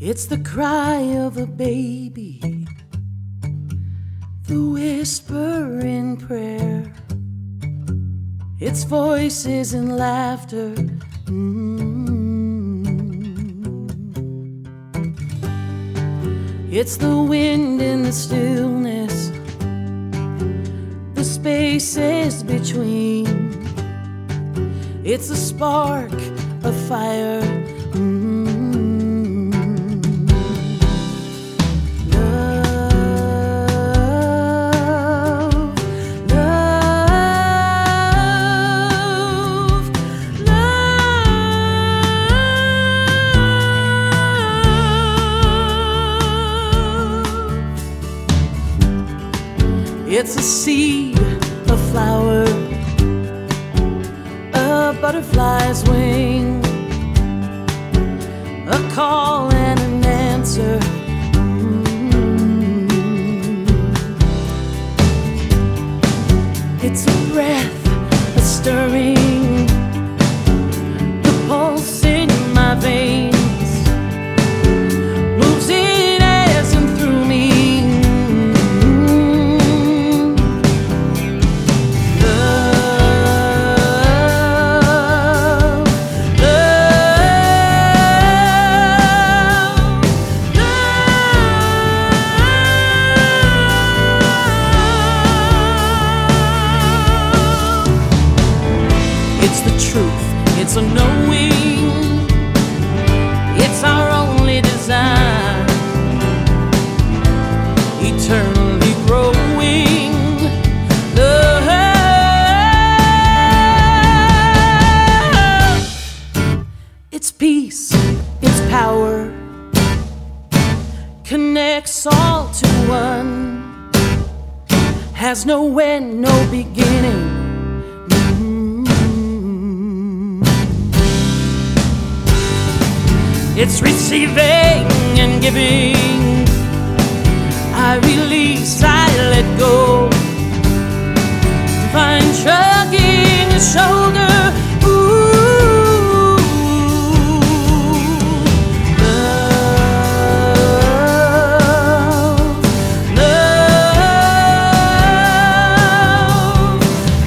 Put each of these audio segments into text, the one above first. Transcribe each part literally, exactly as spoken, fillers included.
It's the cry of a baby, the whisper in prayer. It's voices and laughter. Mm-hmm. It's the wind in the stillness, the spaces between. It's a spark of fire. Mm-hmm. It's a seed, a flower, a butterfly's wing, a call and an answer. Mm-hmm. It's a breath, a stirring, the pulse in my veins, moves in as and through me. It's a knowing, it's our only design, eternally growing love. It's peace, it's power, connects all to one, has no end, no beginning. It's receiving and giving. I release, I let go. Find shrugging a shoulder. Ooh, love, love,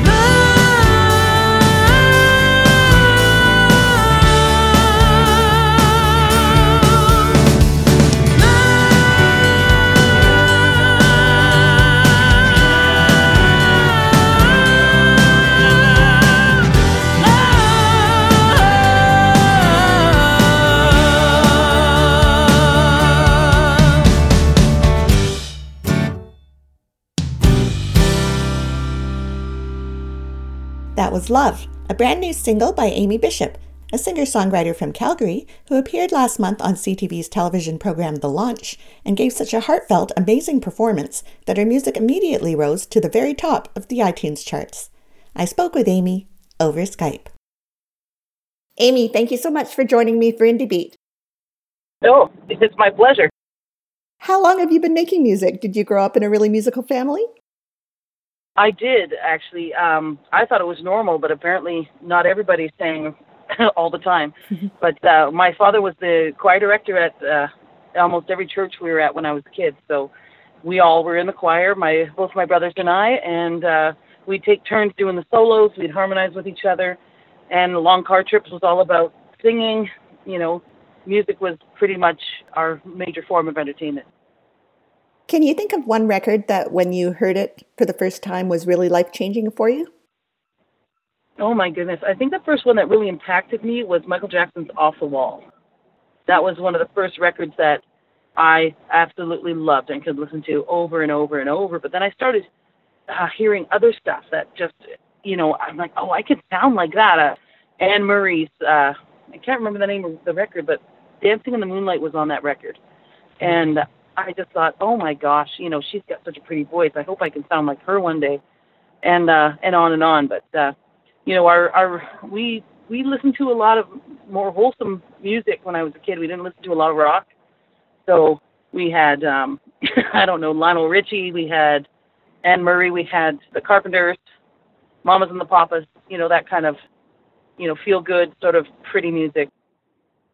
That was Love, a brand new single by Amy Bishop, a singer-songwriter from Calgary who appeared last month on C T V's television program The Launch and gave such a heartfelt, amazing performance that her music immediately rose to the very top of the iTunes charts. I spoke with Amy over Skype. Amy, thank you so much for joining me for Indie Beat. Oh, it's my pleasure. How long have you been making music? Did you grow up in a really musical family? I did, actually. Um, I thought it was normal, but apparently not everybody sang all the time. But uh, my father was the choir director at uh, almost every church we were at when I was a kid. So we all were in the choir, my both my brothers and I, and uh, we'd take turns doing the solos. We'd harmonize with each other. And Long Car Trips was all about singing. You know, music was pretty much our major form of entertainment. Can you think of one record that when you heard it for the first time was really life-changing for you? Oh my goodness. I think the first one that really impacted me was Michael Jackson's Off the Wall. That was one of the first records that I absolutely loved and could listen to over and over and over. But then I started uh, hearing other stuff that just, you know, I'm like, oh, I could sound like that. Uh, Anne Murray's, uh, I can't remember the name of the record, but Dancing in the Moonlight was on that record. And I just thought, oh my gosh, you know, she's got such a pretty voice. I hope I can sound like her one day, and uh, and on and on. But uh, you know, our our we we listened to a lot of more wholesome music when I was a kid. We didn't listen to a lot of rock, so we had um, I don't know, Lionel Richie, we had Anne Murray, we had the Carpenters, Mamas and the Papas. You know, that kind of, you know, feel good sort of pretty music.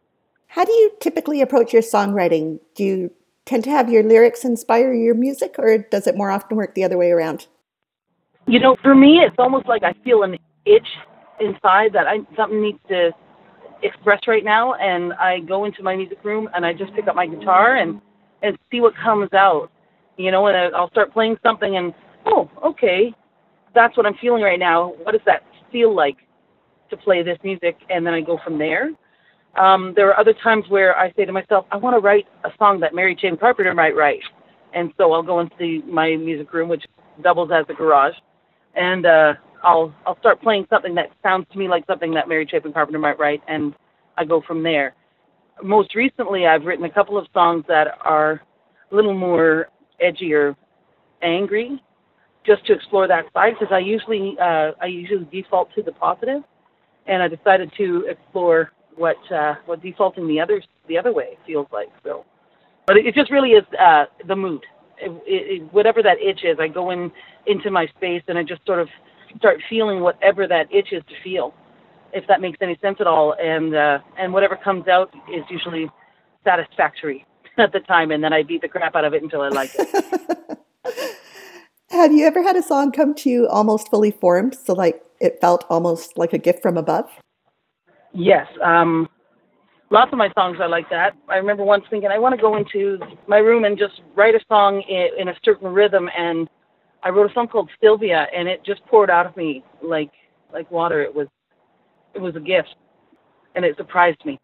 How do you typically approach your songwriting? Do you tend to have your lyrics inspire your music, or does it more often work the other way around? You know, for me, it's almost like I feel an itch inside that I something needs to express right now, and I go into my music room and I just pick up my guitar and and see what comes out. You know, and I'll start playing something, and oh, okay, that's what I'm feeling right now. What does that feel like to play this music? And then I go from there. Um, there are other times where I say to myself, I want to write a song that Mary Chapin Carpenter might write. And so I'll go into the, my music room, which doubles as a garage, and uh, I'll I'll start playing something that sounds to me like something that Mary Chapin Carpenter might write, and I go from there. Most recently, I've written a couple of songs that are a little more edgy or angry, just to explore that side, because I usually uh, I usually default to the positive, and I decided to explore what uh, what defaulting the other the other way feels like. So, but it, it just really is uh, the mood. It, it, whatever that itch is, I go in into my space and I just sort of start feeling whatever that itch is to feel, if that makes any sense at all. And uh, and whatever comes out is usually satisfactory at the time, and then I beat the crap out of it until I like it. Have you ever had a song come to you almost fully formed, so like it felt almost like a gift from above? Yes. Um, lots of my songs are like that. I remember once thinking, I want to go into my room and just write a song in, in a certain rhythm, and I wrote a song called Sylvia, and it just poured out of me like like water. It was it was a gift, and it surprised me.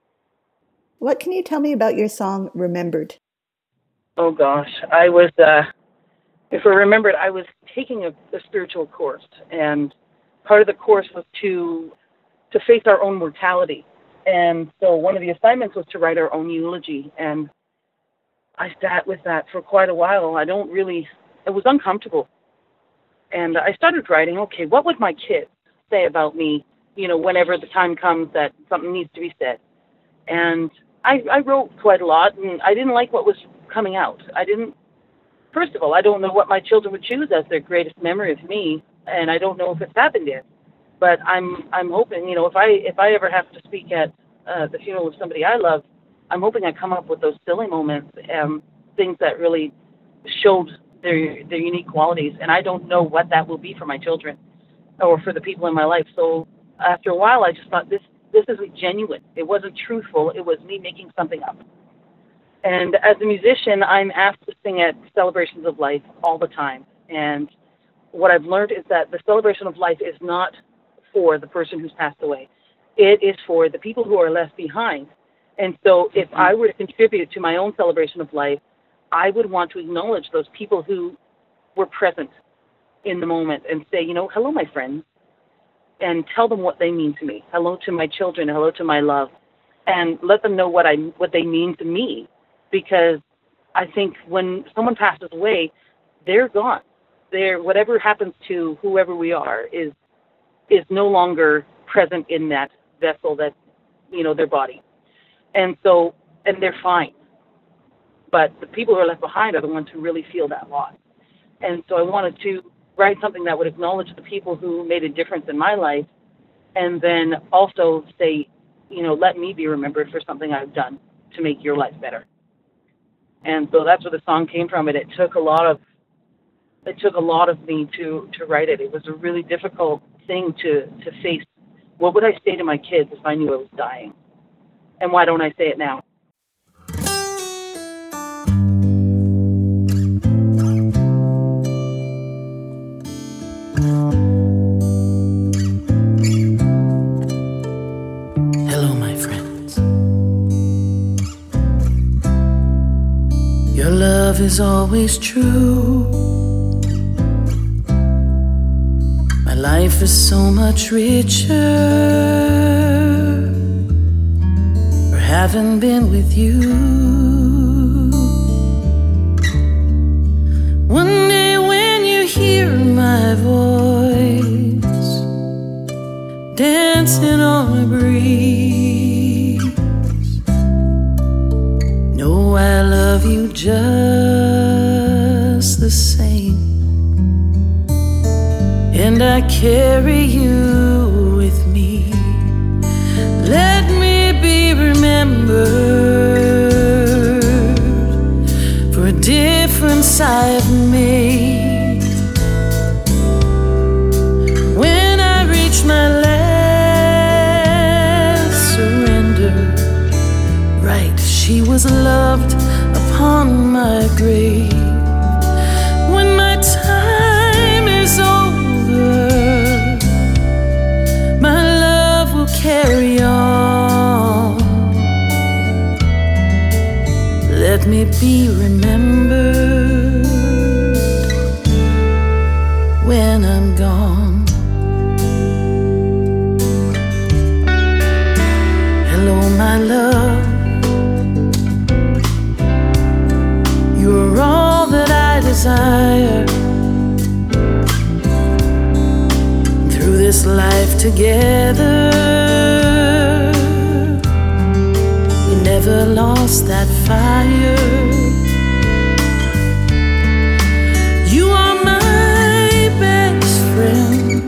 What can you tell me about your song Remembered? Oh gosh, I was, uh, if I remembered, I was taking a, a spiritual course, and part of the course was to to face our own mortality. And so one of the assignments was to write our own eulogy. And I sat with that for quite a while. I don't really, it was uncomfortable. And I started writing, okay, what would my kids say about me, you know, whenever the time comes that something needs to be said? And I, I wrote quite a lot, and I didn't like what was coming out. I didn't, first of all, I don't know what my children would choose as their greatest memory of me, and I don't know if it's happened yet. But I'm I'm hoping, you know, if I if I ever have to speak at uh, the funeral of somebody I love, I'm hoping I come up with those silly moments, um, things that really showed their their unique qualities. And I don't know what that will be for my children or for the people in my life. So after a while, I just thought this this isn't genuine. It wasn't truthful. It was me making something up. And as a musician, I'm asked to sing at celebrations of life all the time. And what I've learned is that the celebration of life is not for the person who's passed away. It is for the people who are left behind. And so if I were to contribute to my own celebration of life, I would want to acknowledge those people who were present in the moment and say, you know, hello, my friends, and tell them what they mean to me. Hello to my children, hello to my love, and let them know what I what they mean to me. Because I think when someone passes away, they're gone. They're, whatever happens to whoever we are is is no longer present in that vessel, that, you know, their body. And so, and they're fine. But the people who are left behind are the ones who really feel that loss. And so I wanted to write something that would acknowledge the people who made a difference in my life, and then also say, you know, let me be remembered for something I've done to make your life better. And so that's where the song came from. And it took a lot of, it took a lot of me to, to write it. It was a really difficult thing to, to face. What would I say to my kids if I knew I was dying? And why don't I say it now? Hello, my friends. Your love is always true. My life is so much richer for having been with you. One day when you hear my voice dancing on a breeze, know I love you just the same. And I carry you with me. Let me be remembered when I'm gone. Hello, my love, you're all that I desire. Through this life together, we never lost that fire. You are my best friend.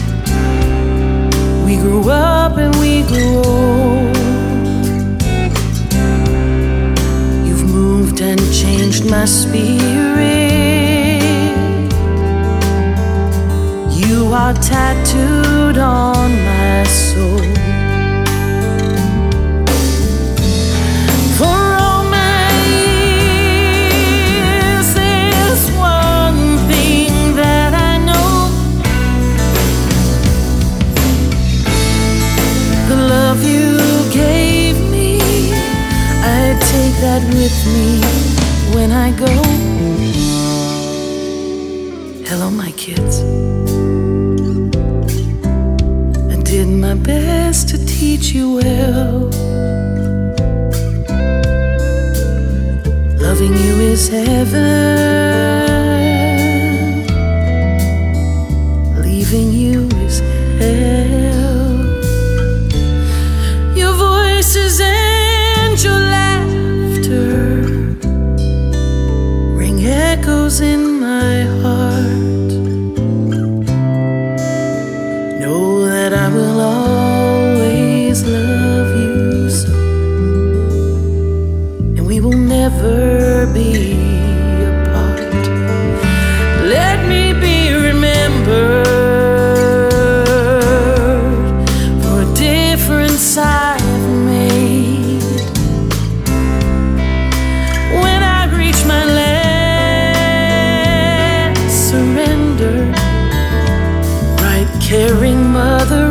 We grew up and we grew old. You've moved and changed my spirit. You are tattooed on my soul. For all my years, there's one thing that I know. The love you gave me, I take that with me when I go. Hello, my kids. I did my best to teach you well. Loving you is heaven. Leaving you is hell. Your voices and your laughter ring echoes in my heart. Know that I will always love you so, and we will never be apart. Let me be remembered for a difference I've made. When I reach my last surrender, right caring mother